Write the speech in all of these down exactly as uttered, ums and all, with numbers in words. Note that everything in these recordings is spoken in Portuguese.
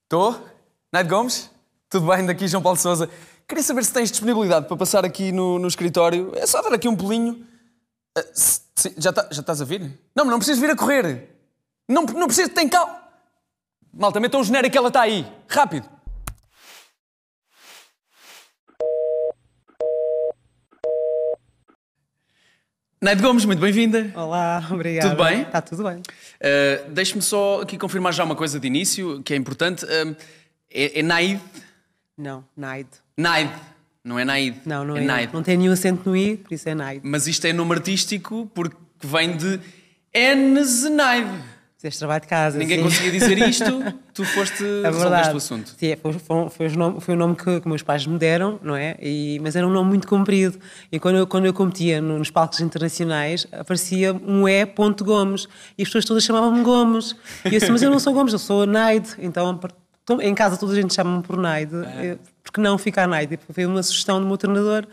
Estou? Naide Gomes? Tudo bem? Daqui João Paulo Sousa. Queria saber se tens disponibilidade para passar aqui no, no escritório. É só dar aqui um pulinho. Uh, se, se, já, tá, já estás a vir? Não, não precisas vir a correr. Não, não precisas, tem calma. Malta, metam o genérico que ela está aí. Rápido. Naide Gomes, muito bem-vinda. Olá, obrigada. Tudo bem? Está tudo bem. Uh, Deixe-me só aqui confirmar já uma coisa de início, que é importante. Uh, é, é Naide? Não, Naide. Naide. Não é Naide. Não, não é. é. Naide. Não tem nenhum acento no I, por isso é Naide. Mas isto é nome artístico porque vem de Enzenaide. Fizeste trabalho de casa. Ninguém sim. conseguia dizer isto, tu foste É resolveste verdade. o assunto. Sim, foi, foi, foi, o nome, foi o nome que, que meus pais me deram, não é? E, mas era um nome muito comprido. E quando eu, quando eu competia no, nos palcos internacionais, aparecia um E. Gomes. E as pessoas todas chamavam-me Gomes. E eu disse, mas eu não sou Gomes, eu sou a Naide. Então, em casa toda a gente chama-me por Naide. Ah. Porque não ficar Naide? Foi uma sugestão do meu treinador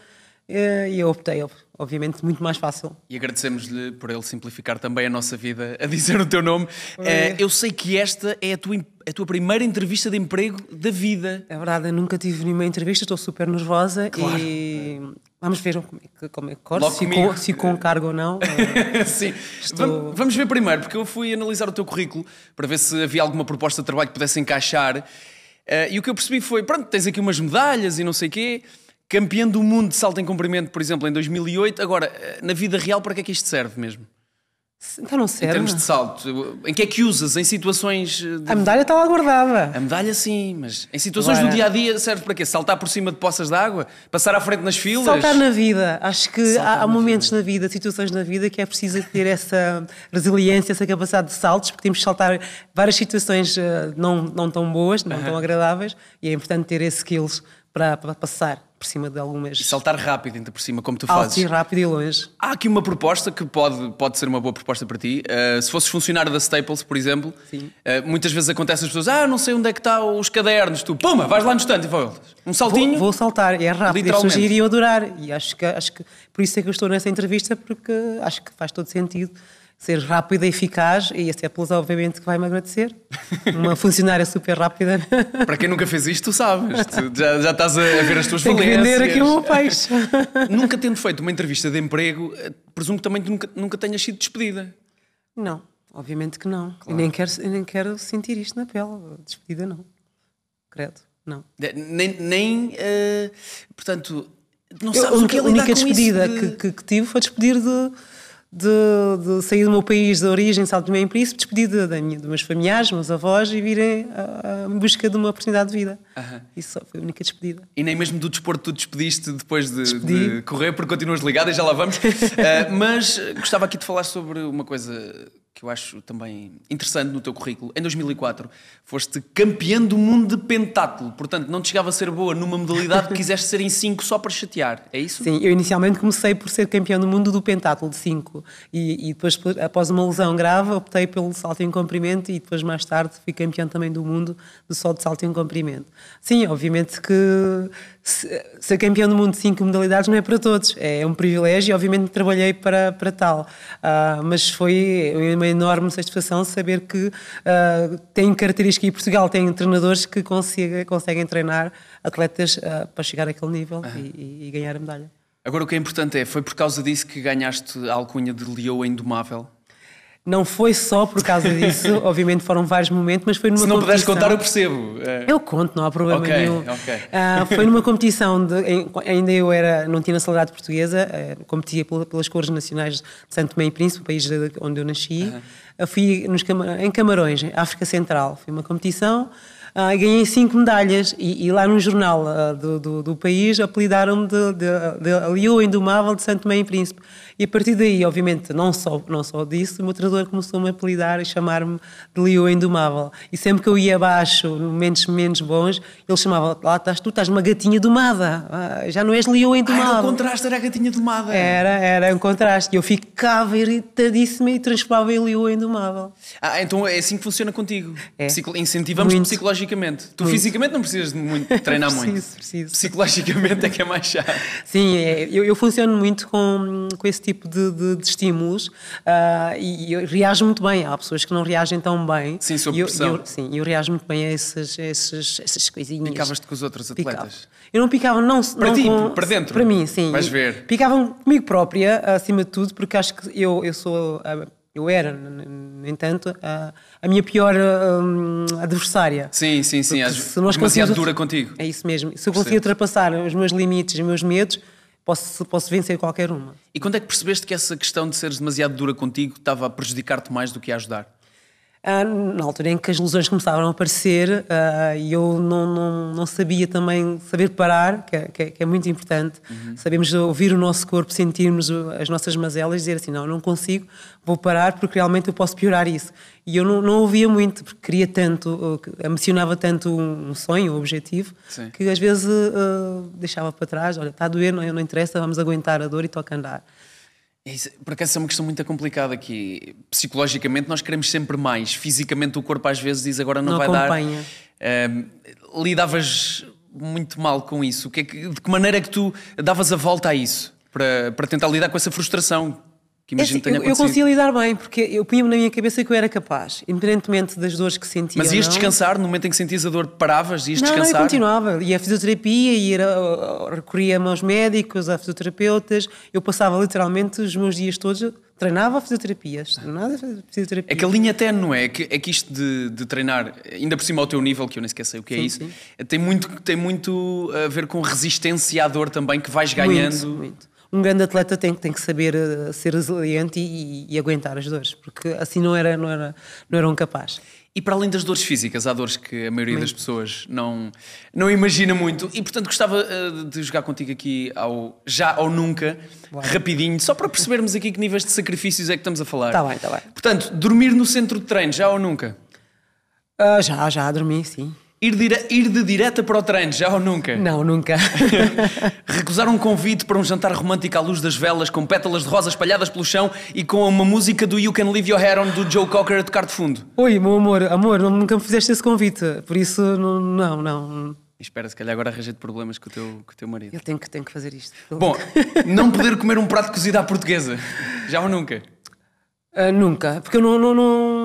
e eu optei, obviamente, muito mais fácil. E agradecemos-lhe por ele simplificar também a nossa vida a dizer o teu nome. É. Eu sei que esta é a tua, a tua primeira entrevista de emprego da vida. É verdade, eu nunca tive nenhuma entrevista, estou super nervosa. Claro. E vamos ver como é que, como é que corre, se, com, se com cargo ou não. Sim, estou... vamos ver primeiro, porque eu fui analisar o teu currículo para ver se havia alguma proposta de trabalho que pudesse encaixar. Uh, e o que eu percebi foi, pronto, tens aqui umas medalhas e não sei o quê... Campeão do mundo de salto em comprimento, por exemplo, em dois mil e oito. Agora, na vida real, para que é que isto serve mesmo? Então não serve. Em termos de salto, em que é que usas? Em situações... De... A medalha está lá guardada. A medalha sim, mas em situações Agora... do dia-a-dia serve para quê? Saltar por cima de poças de água? Passar à frente nas filas? Saltar na vida. Acho que Saltar há, há momentos vida. na vida, situações na vida, que é preciso ter essa resiliência, essa capacidade de saltos, porque temos de saltar várias situações não, não tão boas, não uh-huh. tão agradáveis, e é importante ter esses skills para, para passar por cima de algumas... E saltar rápido, ainda por cima, como tu Alto fazes. e rápido e longe. Há aqui uma proposta que pode, pode ser uma boa proposta para ti. Uh, se fosses funcionário da Staples, por exemplo, Sim. Uh, muitas vezes acontece as pessoas, ah, não sei onde é que estão os cadernos, tu, puma, vais lá no estante e voltas. Um saltinho. Vou, vou saltar, é rápido, as pessoas iriam adorar. E acho que, acho que por isso é que eu estou nessa entrevista, porque acho que faz todo sentido ser rápida e eficaz, e a Staples obviamente que vai-me agradecer. Uma funcionária super rápida. Para quem nunca fez isto, tu sabes. Tu já, já estás a ver as tuas Tenho valências. que vender aqui o meu peixe. Nunca tendo feito uma entrevista de emprego, presumo que também tu nunca, nunca tenhas sido despedida. Não, obviamente que não. Claro. Eu nem quero, eu nem quero sentir isto na pele. Despedida não. Credo, não. Nem, nem uh, portanto, não eu, sabes a o que é a única lidar com despedida isso de... que, que, que tive foi despedir de... De, de sair do meu país de origem, São Tomé e Príncipe, despedir de, de, de meus familiares, meus avós e virem a, a, em busca de uma oportunidade de vida. Uh-huh. Isso foi a única despedida. E nem mesmo do desporto tu despediste depois de, de correr, porque continuas ligado e já lá vamos. uh, mas gostava aqui de falar sobre uma coisa que eu acho também interessante no teu currículo. Em dois mil e quatro foste campeão do mundo de pentatlo, portanto não te chegava a ser boa numa modalidade que quiseste ser em cinco só para chatear, é isso? Sim, eu inicialmente comecei por ser campeão do mundo do pentatlo de cinco e, e depois, após uma lesão grave, optei pelo salto em comprimento e depois mais tarde fui campeão também do mundo do só de salto em comprimento. Sim, obviamente que ser campeão do mundo de cinco modalidades não é para todos, é um privilégio e obviamente trabalhei para, para tal, uh, mas foi uma enorme satisfação saber que uh, tem características, e Portugal tem treinadores que consiga, conseguem treinar atletas uh, para chegar àquele nível uhum. e, e ganhar a medalha. Agora o que é importante é, foi por causa disso que ganhaste a alcunha de Leoa Indomável? Não foi só por causa disso, obviamente foram vários momentos, mas foi numa competição... Se não puderes contar, eu percebo. É... Eu conto, não há problema okay, nenhum. Okay. Uh, foi numa competição, de, em, ainda eu era, não tinha nacionalidade portuguesa, uh, competia pelas cores nacionais de São Tomé e Príncipe, o país de, onde eu nasci. Uh-huh. Eu fui nos, em Camarões, África Central. Foi uma competição, uh, ganhei cinco medalhas e, e lá no jornal uh, do, do, do país apelidaram-me de, de, de Leoa Indomável de São Tomé e Príncipe. E a partir daí, obviamente, não só, não só disso, o meu treinador começou-me a apelidar e chamar-me de Leoa Indomável. E sempre que eu ia abaixo, momentos menos bons, ele chamava, lá estás tu, estás uma gatinha domada, ah, já não és Leoa Indomável. Ah, era o contraste, era a gatinha domada. Era, era um contraste. E eu ficava irritadíssima e transformava em Leoa Indomável. Ah, então é assim que funciona contigo. É. Psico- incentivamos Muito. psicologicamente psicologicamente. Tu Muito. fisicamente não precisas de muito, treinar preciso, muito. Preciso. Psicologicamente é que é mais chato. Sim, é, eu, eu funciono muito com, com esse tipo de, de, de estímulos uh, e, e eu reajo muito bem. Há pessoas que não reagem tão bem. Sim, sob e eu, pressão. eu, sim, eu reajo muito bem a esses, esses, essas coisinhas. Picavas-te com os outros atletas? Picava. Eu não picava, não, para não ti, com, para dentro? Para mim, sim. Vais ver. Picavam comigo própria, acima de tudo, porque acho que eu, eu sou... Eu era, no entanto, a, a minha pior um, adversária. Sim, sim, sim. Às, se nós demasiado dura contigo. É isso mesmo. Se eu conseguir ultrapassar os meus limites e os meus medos, posso, posso vencer qualquer uma. E quando é que percebeste que essa questão de seres demasiado dura contigo estava a prejudicar-te mais do que a ajudar? Ah, na altura em que as lesões começaram a aparecer ah, e eu não, não, não sabia também saber parar, que é, que é, que é muito importante. Uhum. Sabemos ouvir o nosso corpo, sentirmos as nossas mazelas e dizer assim, não, não consigo, vou parar porque realmente eu posso piorar isso. E eu não, não ouvia muito, porque queria tanto, emocionava tanto um sonho, um objetivo, Sim. que às vezes uh, deixava para trás, olha, está a doer, não, não interessa, vamos aguentar a dor e toca andar. Isso, por acaso é uma questão muito complicada aqui. Psicologicamente nós queremos sempre mais. Fisicamente o corpo às vezes diz agora não, não vai acompanha. dar. Um, lidavas muito mal com isso? Que é que, de que maneira é que tu davas a volta a isso? Para, para tentar lidar com essa frustração? Que imagino é assim, que tenha eu, eu conseguia lidar bem, porque eu punha-me na minha cabeça que eu era capaz, independentemente das dores que sentia. Mas ias não. descansar no momento em que sentias a dor, paravas, ias não, descansar? Não, eu continuava. Ia à fisioterapia, ia, recorria-me aos médicos, a fisioterapeutas. Eu passava literalmente os meus dias todos, treinava a fisioterapia. Nada fisioterapia. É que a linha ténue, não é? É que, é que isto de, de treinar, ainda por cima ao teu nível, que eu nem sequer sei o que é sim, isso, sim. Tem, muito, tem muito a ver com resistência à dor também, que vais ganhando. Muito, muito. Um grande atleta tem, tem que saber uh, ser resiliente e, e, e aguentar as dores, porque assim não, era, não, era, não eram capazes. E para além das dores físicas, há dores que a maioria das pessoas não, não imagina muito. E portanto gostava uh, de jogar contigo aqui ao já ou nunca, Boa. rapidinho, só para percebermos aqui que níveis de sacrifícios é que estamos a falar. Está bem, está bem. Portanto, dormir no centro de treino, já ou nunca? Uh, já, já dormi, sim. Ir, dire... Ir de direta para o treino, já ou nunca? Não, nunca. Recusar um convite para um jantar romântico à luz das velas, com pétalas de rosa espalhadas pelo chão e com uma música do You Can Leave Your Hair On do Joe Cocker a tocar de fundo. Oi, meu amor, amor, nunca me fizeste esse convite, por isso não, não. não. Espera, se calhar agora arranja-te problemas com o teu, com o teu marido. Ele tem que, tem que fazer isto. Bom, não poder comer um prato cozido à portuguesa, já ou nunca? Uh, nunca, porque eu não... não,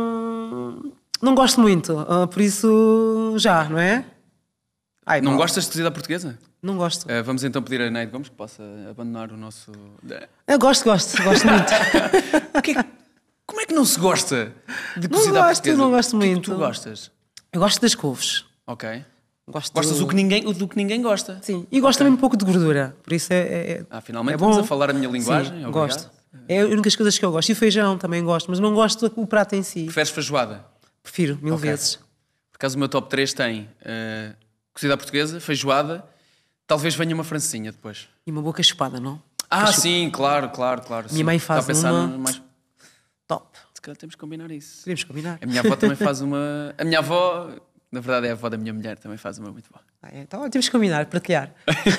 não... Não gosto muito, uh, por isso já, não é? Ai, não mal. Gostas de cozida à portuguesa? Não gosto. Uh, vamos então pedir a Neide Gomes que possa abandonar o nosso... Eu gosto, gosto, gosto muito. que é, como é que não se gosta de não cozida gosto, à portuguesa? Não gosto muito. O que é que tu gostas? Eu gosto das couves. Ok. Gosto Gostas do... o que ninguém, do que ninguém gosta? Sim, e gosto okay. também um pouco de gordura, por isso é... é ah, finalmente é estamos bom. a falar a minha linguagem. Sim, obrigado. Gosto. É a única coisa que eu gosto. E feijão também gosto, mas não gosto do prato em si. Preferes feijoada? Prefiro, mil okay. vezes. Por acaso o meu top três tem uh, cozida à portuguesa, feijoada, talvez venha uma francesinha depois. E uma boa cachupada, não? Ah, Cachup... sim, claro, claro, claro. Minha sim. mãe faz Está a pensar uma... mais... Top. Se calhar temos que combinar isso. Queremos combinar. A minha avó também faz uma... A minha avó, na verdade é a avó da minha mulher, também faz uma muito boa. Ah, então temos que combinar, partilhar.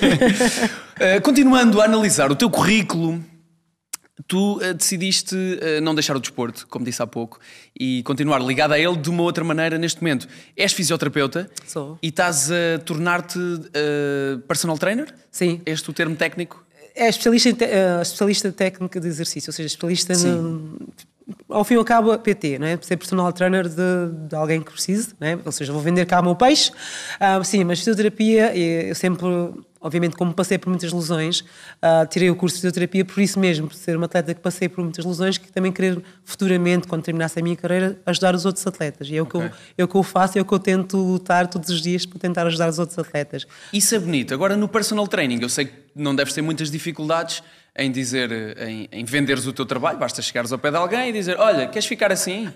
uh, continuando a analisar o teu currículo... Tu uh, decidiste uh, não deixar o desporto, como disse há pouco, e continuar ligado a ele de uma outra maneira neste momento. És fisioterapeuta. Sou. E estás a tornar-te uh, personal trainer? Sim. É este o termo técnico? É especialista, em te, uh, especialista técnica de exercício, ou seja, especialista no, ao fim e ao cabo P T, não é? Ser personal trainer de, de alguém que precise, não é? Ou seja, vou vender cá o meu peixe. Uh, sim, mas fisioterapia, eu sempre... Obviamente, como passei por muitas lesões, uh, tirei o curso de fisioterapia por isso mesmo, por ser uma atleta que passei por muitas lesões, que também querer futuramente, quando terminasse a minha carreira, ajudar os outros atletas. E é o, okay. que, eu, é o que eu faço, é o que eu tento lutar todos os dias para tentar ajudar os outros atletas. Isso é bonito. Agora, no personal training, eu sei que não deves ter muitas dificuldades em dizer, em, em venderes o teu trabalho, basta chegares ao pé de alguém e dizer, olha, queres ficar assim?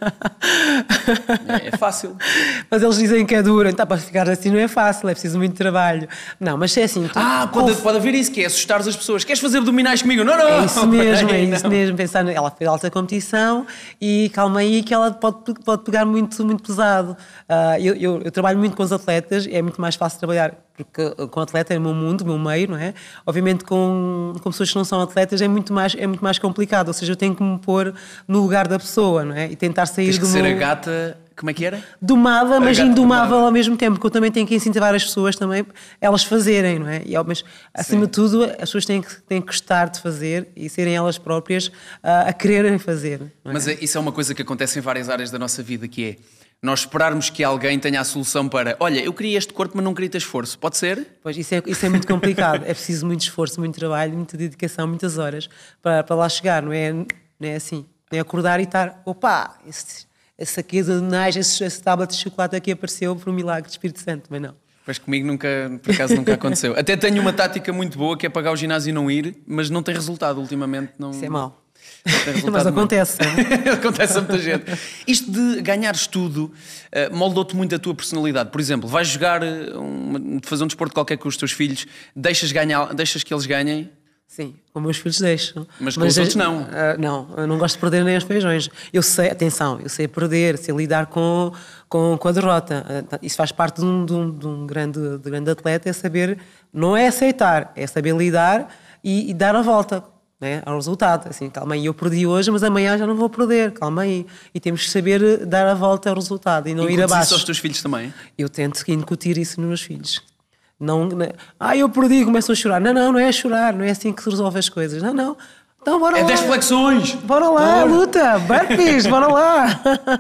é, é fácil. Mas eles dizem que é duro, então para ficar assim não é fácil, é preciso muito trabalho. Não, mas é assim... Tu... Ah, pode, Conf... pode haver isso, que é assustar as pessoas. Queres fazer abdominais comigo? Não, não! É isso mesmo, é isso mesmo. Pensar, ela fez alta competição e calma aí que ela pode, pode pegar muito, muito pesado. Uh, eu, eu, eu trabalho muito com os atletas, é muito mais fácil trabalhar porque com atleta é o meu mundo, o meu meio, não é? Obviamente com, com pessoas que não são atletas é muito, mais, é muito mais complicado, ou seja, eu tenho que me pôr no lugar da pessoa, não é? E tentar sair Tens do que ser meu... a gata como é que era? Domada, A mas gata indomável domada. ao mesmo tempo, porque eu também tenho que incentivar as pessoas também, elas fazerem, não é? E, ao- mas, acima Sim. de tudo, as pessoas têm que, têm que gostar de fazer e serem elas próprias ah, a quererem fazer. Não é? Mas é- isso é uma coisa que acontece em várias áreas da nossa vida, que é nós esperarmos que alguém tenha a solução para olha, eu queria este corpo, mas não queria ter esforço. Pode ser? Pois, isso é, isso é muito complicado. É preciso muito esforço, muito trabalho, muita dedicação, muitas horas para, para lá chegar. Não é, não é assim. Não é acordar e estar, opa, esse, esse aqui de homenagem, esse, esse tablet de chocolate aqui apareceu por um milagre de Espírito Santo, mas não. Pois comigo nunca, por acaso nunca aconteceu. Até tenho uma tática muito boa que é pagar o ginásio e não ir, mas não tem resultado ultimamente. Não, Isso é mau. não tem resultado Mas nenhum. acontece. não é? Acontece a muita gente. Isto de ganhares tudo uh, moldou-te muito a tua personalidade. Por exemplo, vais jogar, uh, uma, fazer um desporto qualquer com os teus filhos, deixas, ganhar, deixas que eles ganhem, Sim, com meus filhos deixo. mas com os outros não. ah, não, eu não gosto de perder nem os feijões. Eu sei, atenção, eu sei perder, sei lidar com, com, com a derrota. Ah, Isso faz parte de um, de um, de um grande, de grande atleta, é saber, não é aceitar, é saber lidar e, e dar a volta. Né, ao resultado, assim, calma aí, eu perdi hoje, mas amanhã já não vou perder, calma aí. E temos que saber dar a volta ao resultado e não ir Incutes abaixo. isso aos teus filhos também? Eu tento incutir isso nos meus filhos. Não, não, ah, eu perdi, começam a chorar. Não, não, não é chorar, não é assim que se resolve as coisas. Não, não. Então bora É lá. dez flexões! Bora lá, luta, burpees, bora lá.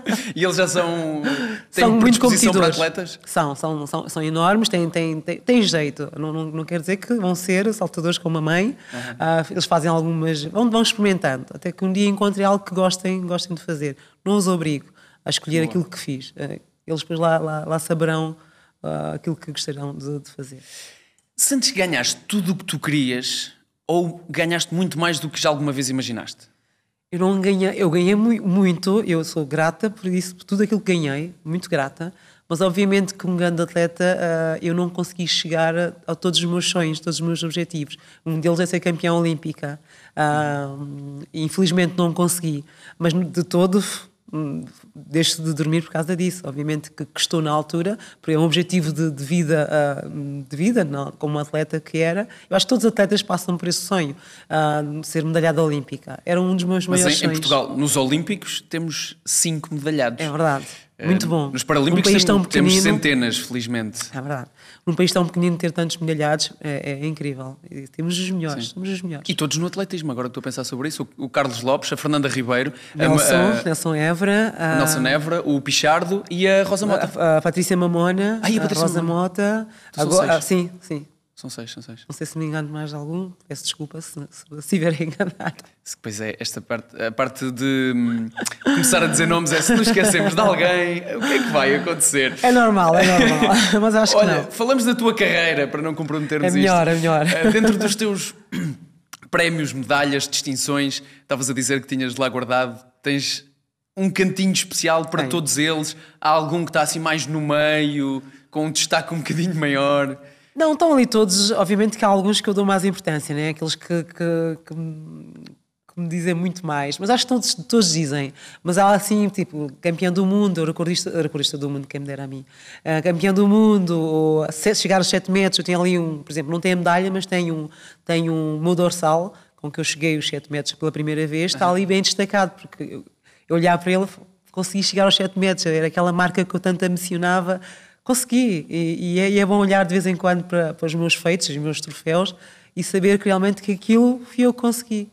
E eles já são. Têm São muito predisposição para competidores. atletas? São, são, são, são enormes, têm, têm, têm, têm jeito. Não, não, não quer dizer que vão ser saltadores como a mãe. Ah, eles fazem algumas. Vão, vão experimentando, até que um dia encontrem algo que gostem, gostem de fazer. Não os obrigo a escolher Boa. aquilo que fiz. Ah, eles depois lá, lá, lá saberão ah, aquilo que gostarão de, de fazer. Sentes que ganhaste tudo o que tu querias ou ganhaste muito mais do que já alguma vez imaginaste? Eu não ganhei, eu ganhei mu- muito, eu sou grata por isso, por tudo aquilo que ganhei, muito grata, mas obviamente que como grande atleta ah, eu não consegui chegar a, a todos os meus sonhos, todos os meus objetivos. Um deles é ser campeã olímpica. Ah, infelizmente não consegui, mas de todo hum, deixo de dormir por causa disso. Obviamente que, que estou na altura, porque é um objetivo de, de vida, ah, de vida não, como atleta que era. Eu acho que todos os atletas passam por esse sonho, ah, de ser medalhada olímpica. Era um dos meus Mas maiores em, em sonhos. Portugal, nos Olímpicos, temos cinco medalhados. É verdade. Muito bom. Nos Paralímpicos Num país temos, tão temos pequenino- centenas, felizmente. É verdade. Num país tão pequenino ter tantos medalhados é, é incrível. E temos os melhores, somos os melhores. E todos no atletismo, agora que estou a pensar sobre isso. O, o Carlos Lopes, a Fernanda Ribeiro, a- Nelson, a, Nelson Évora, a, Nelson Évora, o Pichardo e a Rosa Mota. a, a Patrícia Mamona, Ai, a a, Patrícia Rosa Mamona. Mota. São Agora, seis. ah, sim, sim. São seis, são seis. Não sei se me engano de mais algum. Peço desculpa se, se, se estiver enganado. Pois é, esta parte, a parte de hum, começar a dizer nomes é se nos esquecemos de alguém, o que é que vai acontecer? É normal, é normal. Mas acho que Olha, não. falamos da tua carreira, para não comprometermos É melhor, isto. é melhor. Eh, Dentro dos teus prémios, medalhas, distinções, estavas a dizer que tinhas lá guardado, tens um cantinho especial para Tenho. todos eles? Há algum que está assim mais no meio, com um destaque um bocadinho maior? Não, estão ali todos, obviamente que há alguns que eu dou mais importância, né? Aqueles que, que, que, me, que me dizem muito mais, mas acho que todos, todos dizem. Mas há assim, tipo, campeão do mundo, recordista, recordista do mundo, quem me dera a mim, uh, campeão do mundo, ou se- chegar aos sete metros, eu tenho ali um, por exemplo, não tenho a medalha, mas tenho um, tenho um meu dorsal, com que eu cheguei aos sete metros pela primeira vez, está ali bem destacado, porque eu, eu olhar para ele, consegui chegar aos sete metros, era aquela marca que eu tanto ambicionava. Consegui, e, e, é, e é bom olhar de vez em quando para, para os meus feitos, os meus troféus, e saber que realmente que aquilo fui eu que consegui.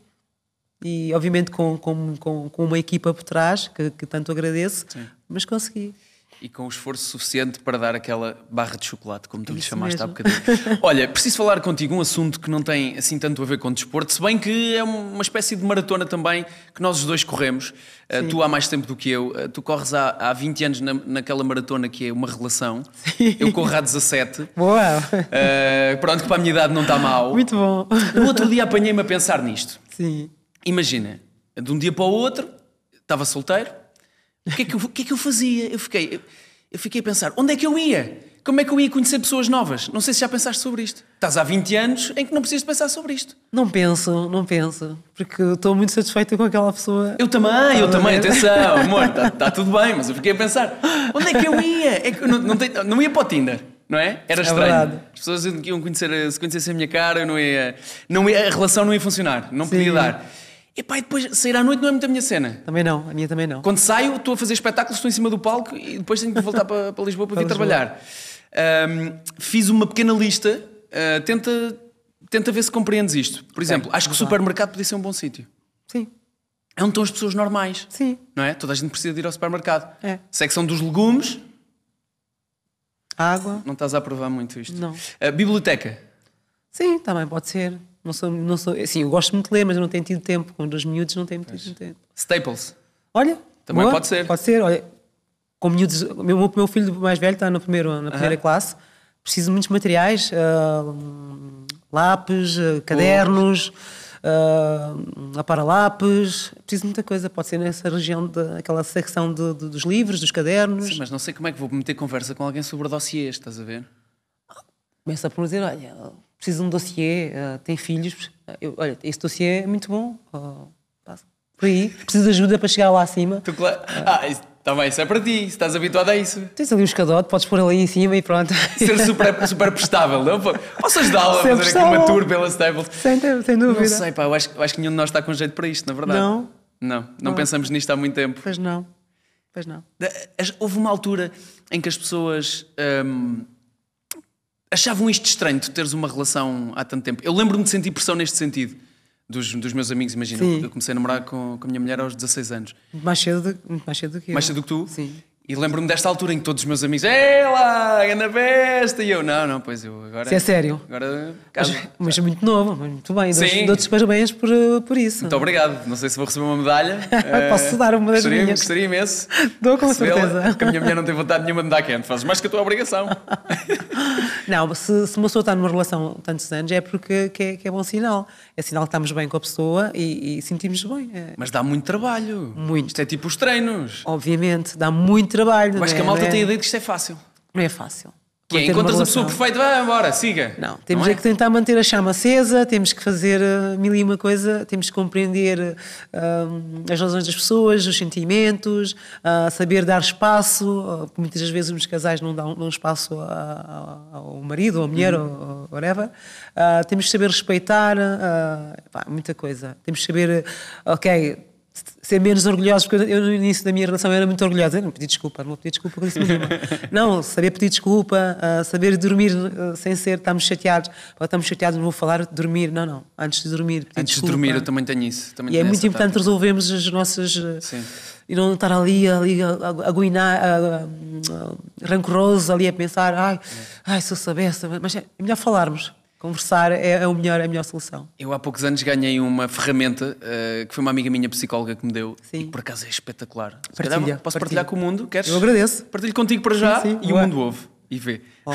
E obviamente com, com, com, com uma equipa por trás, que, que tanto agradeço, Sim. mas consegui. E com o esforço suficiente para dar aquela barra de chocolate, como tu lhe Isso chamaste há mesmo. bocadinho. Olha, preciso falar contigo um assunto que não tem assim tanto a ver com desporto, se bem que é uma espécie de maratona também que nós os dois corremos. Uh, tu há mais tempo do que eu. Uh, tu corres há, há vinte anos na, naquela maratona que é uma relação. Sim. Eu corro há dezassete. Boa! Uh, pronto, que para a minha idade não está mal. Muito bom! No outro dia apanhei-me a pensar nisto. Sim. Imagina, de um dia para o outro, estava solteiro, o que é que eu, o que é que eu fazia? Eu fiquei, eu fiquei a pensar, onde é que eu ia? Como é que eu ia conhecer pessoas novas? Não sei se já pensaste sobre isto. Estás há vinte anos em que não precisas pensar sobre isto. Não penso, não penso, porque estou muito satisfeita com aquela pessoa. Eu também, eu também, atenção, amor, está tá tudo bem, mas eu fiquei a pensar, onde é que eu ia? É que eu não, não, tenho- não ia para o Tinder, não é? Era estranho. verdade. As pessoas iam conhecer, se conhecessem a minha cara, eu não ia, não ia, a relação não ia funcionar, não Sim. podia dar. E pá, e depois sair à noite não é muito a minha cena. Também não, a minha também não. Quando saio, estou a fazer espetáculos, estou em cima do palco e depois tenho que voltar para, para Lisboa para, para vir Lisboa. trabalhar. Um, fiz uma pequena lista, uh, tenta, tenta ver se compreendes isto. Por exemplo, é, acho que o supermercado podia ser um bom sítio. Sim. É onde estão as pessoas normais. Sim. Não é? Toda a gente precisa de ir ao supermercado. É. Secção dos legumes. Água. Não estás a aprovar muito isto. Não. Uh, biblioteca. Sim, também pode ser. Não sou, não sou, assim, eu gosto muito de ler, mas eu não tenho tido tempo. Com dois miúdos não tenho tido tempo. Staples. Olha. Também boa, pode ser. Pode ser. Olha, com miúdos, o meu, meu filho mais velho está no primeiro, na primeira uh-huh. classe. Preciso de muitos materiais. Uh, lápis, uh, cadernos, uh, aparalápis. Preciso de muita coisa. Pode ser nessa região, de, aquela secção de, de, dos livros, dos cadernos. Sim, mas não sei como é que vou meter conversa com alguém sobre dossiês, estás a ver? Começa por dizer, olha, preciso de um dossiê, uh, tem filhos, eu, olha, esse dossiê é muito bom, uh, passa por aí, preciso de ajuda para chegar lá acima. Tu, claro. Ah, isso, tá bem, isso é para ti, se estás habituado a isso. Tens ali um escadote, podes pôr ali em cima e pronto. Ser super, super prestável, não? Posso ajudá-la a fazer aqui uma tour pela Staples? Sem, sem dúvida. Não sei, pá, eu acho, eu acho que nenhum de nós está com jeito para isto, na verdade. Não. Não, não, não. pensamos nisto há muito tempo. Pois não, pois não. Houve uma altura em que as pessoas... Hum, achavam isto estranho, de teres uma relação há tanto tempo. Eu lembro-me de sentir pressão neste sentido. Dos, dos meus amigos, imagina. Sim. Eu comecei a namorar com, com a minha mulher aos dezasseis anos. Mais cedo, do, mais cedo do que eu. Mais cedo do que tu? Sim. E lembro-me desta altura em que todos os meus amigos... Ei lá, anda besta! E eu, não, não, pois eu agora... Isso é sério? Agora... Mas, mas muito novo, muito bem. Sim. Dou-te os parabéns por, por isso. Muito obrigado. Não sei se vou receber uma medalha. Posso dar uma das gostaria, minhas. Gostaria imenso. Dou com certeza. Porque a minha mulher não tem vontade nenhuma de me dar quente. Fazes mais que a tua obrigação. Não, se, se uma pessoa está numa relação tantos anos é porque que é, que é bom sinal. É sinal que estamos bem com a pessoa e, e sentimos bem. É. Mas dá muito trabalho. Muito. Isto é tipo os treinos. Obviamente, dá muito trabalho. Mas é? que a malta é? tem a ideia de que isto é fácil. Não é fácil. Que é, encontras a pessoa perfeita, vai embora, siga. Não, temos não é? é que tentar manter a chama acesa, temos que fazer uh, mil e uma coisa, temos que compreender uh, as razões das pessoas, os sentimentos, uh, saber dar espaço, uh, muitas das vezes os casais não dão, dão espaço a, a, ao marido ou à mulher uhum. ou, ou whatever. Uh, temos que saber respeitar, uh, pá, muita coisa. Temos que saber, uh, ok... ser menos orgulhosos, porque eu no início da minha relação era muito orgulhosa. Eu não pedi desculpa, não vou pedir desculpa por isso mesmo. Não, saber pedir desculpa, uh, saber dormir uh, sem ser, estamos chateados. Ou estamos chateados, não vou falar de dormir. Não, não. Antes de dormir, pedir Antes desculpa. de dormir, eu também tenho isso. Também e tenho é muito importante tática. resolvermos as nossas... Uh, Sim. E não estar ali, ali a, a, a guinar, a, a, a, rancoroso, ali a pensar, ai, ai, se eu soubesse... Mas é melhor falarmos. Conversar é, é, o melhor, é a melhor solução. Eu há poucos anos ganhei uma ferramenta uh, que foi uma amiga minha psicóloga que me deu. Sim. E por acaso é espetacular. Partilha, calhar, posso partilha. partilhar com o mundo? Queres? Eu agradeço. Partilho contigo para já sim, sim, e boa. o mundo ouve e vê. Oh. uh,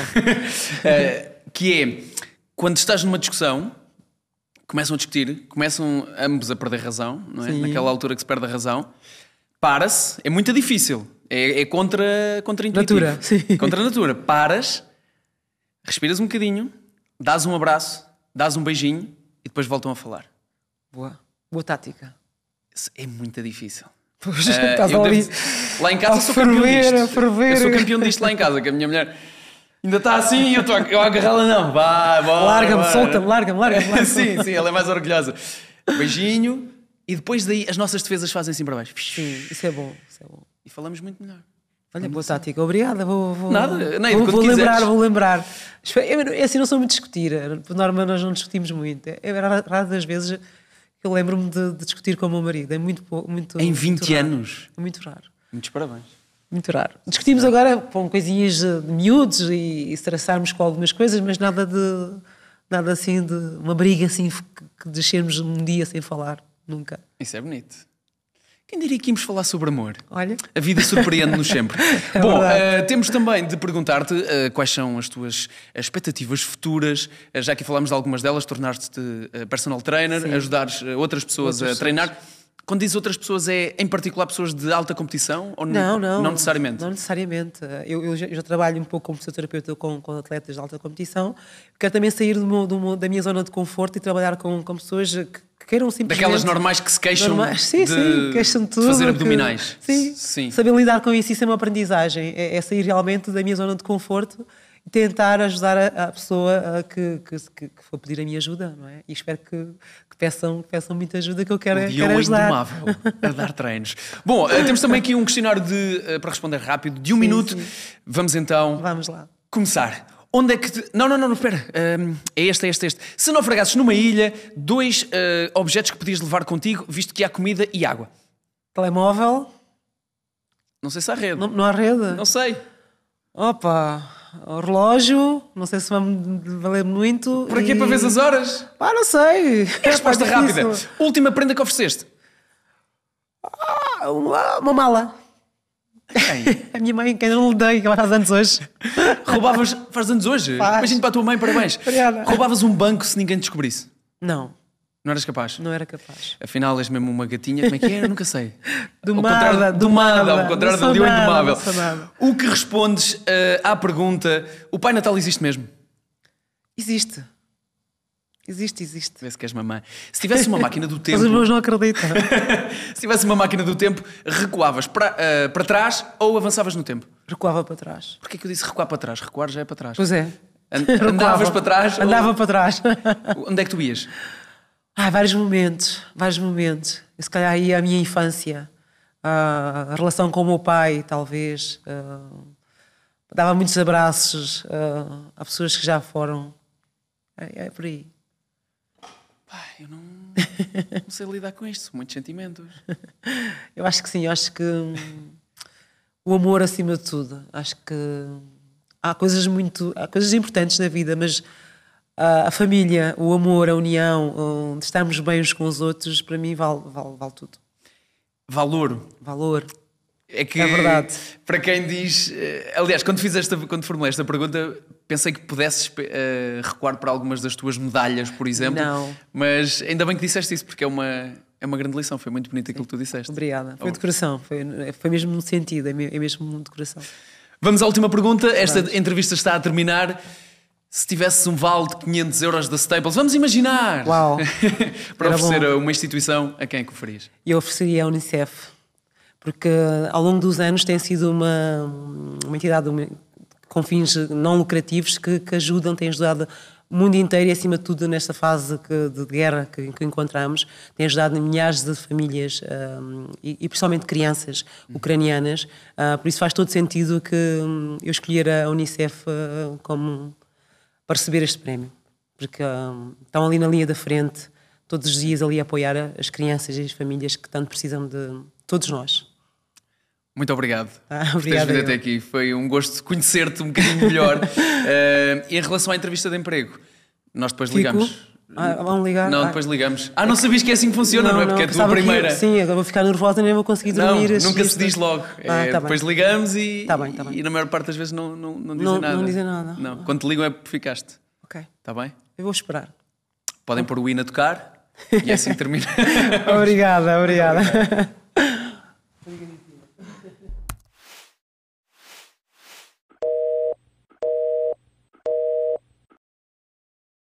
que é, quando estás numa discussão, começam a discutir, começam ambos a perder razão, não é? Naquela altura que se perde a razão, para-se, é muito difícil, é, é contra, contra intuitivo. Natura, sim. Contra a natura. Paras, respiras um bocadinho, dás um abraço, dás um beijinho e depois voltam a falar. Boa. Boa tática. Isso é muito difícil. Pois, uh, estás eu ali. Devo... Lá em casa a sou ferver, campeão disto. a ferver. Eu sou campeão disto lá em casa, que a minha mulher ainda está assim e eu estou a, eu a agarrá-la, não. Vai, bora, larga-me, bora. solta-me, larga-me, larga-me. Larga sim, sim, ela é mais orgulhosa. Beijinho e depois daí as nossas defesas fazem assim para baixo. Sim, isso é bom, isso é bom. E falamos muito melhor. Olha, boa tática, obrigada. Vou, vou, Nada, nem vou, vou lembrar, quiseres. vou lembrar. Eu, eu, assim, não sou muito discutir. Por norma, nós não discutimos muito. É raro das vezes que eu lembro-me de, de discutir com o meu marido. É muito muito Em vinte muito anos? É muito raro. Muitos parabéns. Muito raro. Discutimos agora com coisinhas de miúdos e, e estressarmos com algumas coisas, mas nada de nada assim de uma briga assim que, que descermos um dia sem falar. Nunca. Isso é bonito. Quem diria que íamos falar sobre amor? Olha. A vida surpreende-nos sempre. É Bom, uh, temos também de perguntar-te uh, quais são as tuas expectativas futuras. Uh, já que falámos de algumas delas, tornar-te uh, personal trainer, Sim. ajudares uh, outras pessoas outras a treinar. Quando diz outras pessoas, é em particular pessoas de alta competição? Ou não, não. Não necessariamente? Não necessariamente. Eu, eu, já, eu já trabalho um pouco como fisioterapeuta com, com atletas de alta competição. Quero também sair do meu, do meu, da minha zona de conforto e trabalhar com, com pessoas que, que queiram simplesmente... Daquelas normais que se queixam normais. Sim, de, sim, queixam de, tudo, de fazer que, abdominais. Sim, sim. Saber lidar com isso, isso é uma aprendizagem. É, é sair realmente da minha zona de conforto, tentar ajudar a, a pessoa a que, que, que for pedir a minha ajuda, não é? E espero que, que, peçam, que peçam muita ajuda, que eu quero, o quero ajudar. Indomável a dar treinos. Bom, uh, temos também aqui um questionário de, uh, para responder rápido, de um sim, minuto. Sim. Vamos então Vamos lá. começar. Onde é que... Te... Não, não, não, não, espera. Um, é este, é este, é este. Se naufragasses numa ilha, dois uh, objetos que podias levar contigo, visto que há comida e água. Telemóvel. Não sei se há rede. Não, não há rede? Não sei. Opa, o relógio, não sei se vai valer muito. Para quê? E... Para ver as horas? Ah, não sei. É resposta é rápida. Última prenda que ofereceste? Ah, uma, uma mala. Quem? A minha mãe, que ainda não lhe dei, que ela faz anos hoje. Roubavas... Faz anos hoje? Faz. Imagina para a tua mãe, parabéns. Obrigada. Roubavas um banco se ninguém te descobrisse? Não. Não eras capaz? Não era capaz. Afinal, és mesmo uma gatinha. Como é que era? Nunca sei. Domada, domada. Ao contrário do leão indomável. Nada. O que respondes uh, à pergunta: o Pai Natal existe mesmo? Existe. Existe, existe. Vê se queres mamãe. Se tivesse uma máquina do tempo... Mas os meus não acreditam. Se tivesse uma máquina do tempo, recuavas para, uh, para trás ou avançavas no tempo? Recuava para trás. Porquê que eu disse recuar para trás? Recuar já é para trás. Pois é. Andavas para trás? Andava ou... para trás. Onde é que tu ias? Ah, vários momentos, vários momentos. Eu, se calhar ia a minha infância, uh, a relação com o meu pai, talvez. Uh, dava muitos abraços uh, a pessoas que já foram. É, é por aí. Pai, eu não, não sei lidar com isto, são muitos sentimentos. Eu acho que sim, eu acho que hum, o amor acima de tudo. Acho que há coisas muito, há coisas importantes na vida, mas a família, o amor, a união, de estarmos bem uns com os outros, para mim vale, vale, vale tudo. Valor. Valor. É que, é verdade. Para quem diz... Aliás, quando, fiz esta, quando formulei esta pergunta, pensei que pudesses uh, recuar para algumas das tuas medalhas, por exemplo. Não. Mas ainda bem que disseste isso, porque é uma, é uma grande lição. Foi muito bonito aquilo que tu disseste. Obrigada. Foi oh. de coração. Foi, foi mesmo no sentido, é mesmo de coração. Vamos à última pergunta. Esta vamos. entrevista está a terminar. Se tivesses um vale de quinhentos euros da Staples, vamos imaginar! Uau! Para oferecer bom. a uma instituição, a quem é que o farias? Eu ofereceria a Unicef, porque ao longo dos anos tem sido uma, uma entidade com fins não lucrativos que, que ajudam, tem ajudado o mundo inteiro e, acima de tudo, nesta fase que, de guerra que, que encontramos, tem ajudado milhares de famílias um, e, e principalmente crianças ucranianas. Uh, por isso faz todo sentido que um, eu escolher a Unicef uh, como... para receber este prémio, porque um, estão ali na linha da frente, todos os dias ali a apoiar as crianças e as famílias que tanto precisam de todos nós. Muito obrigado ah, por teres vindo até aqui. Foi um gosto conhecer-te um bocadinho melhor. uh, e em relação à entrevista de emprego, nós depois Fico? ligamos. Ah, vamos ligar? Não, depois ligamos. Ah, não sabias que é assim que funciona, não, não é? Porque não, é a tua primeira. Que, sim, agora vou ficar nervosa e nem vou conseguir dormir. Não, nunca se diz logo. Ah, é, tá depois bem. ligamos e, tá bem, tá bem. e na maior parte das vezes não, não, não dizem não, nada. Não dizem nada. Não. Quando te ligam é porque ficaste. Ok. Está bem? Eu vou esperar. Podem pôr o hino a tocar e é assim que termina. Obrigada, obrigada.